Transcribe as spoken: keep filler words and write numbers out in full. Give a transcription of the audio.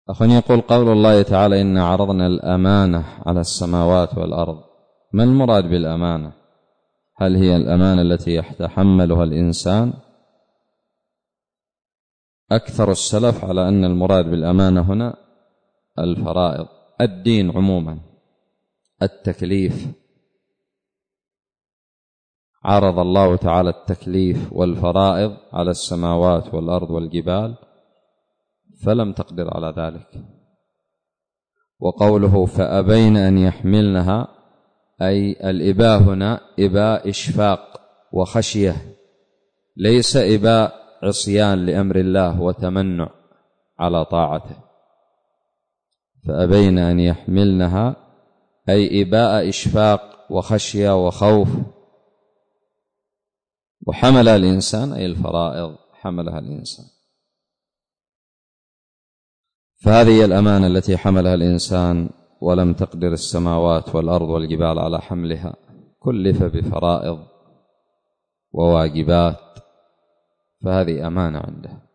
أخواني، يقول قول الله تعالى: إنا عرضنا الأمانة على السماوات والأرض. ما المراد بالأمانة؟ هل هي الأمانة التي يتحملها الإنسان؟ أكثر السلف على أن المراد بالأمانة هنا الفرائض، الدين عموما، التكليف. عرض الله تعالى التكليف والفرائض على السماوات والأرض والجبال فلم تقدر على ذلك. وقوله فأبين أن يحملنها، أي الإباء هنا إباء إشفاق وخشية، ليس إباء عصيان لأمر الله وتمنع على طاعته. فأبين أن يحملنها أي إباء إشفاق وخشية وخوف. وحملها الإنسان أي الفرائض حملها الإنسان. فهذه هي الأمانة التي حملها الإنسان ولم تقدر السماوات والأرض والجبال على حملها، كلف بفرائض وواجبات، فهذه أمانة عنده.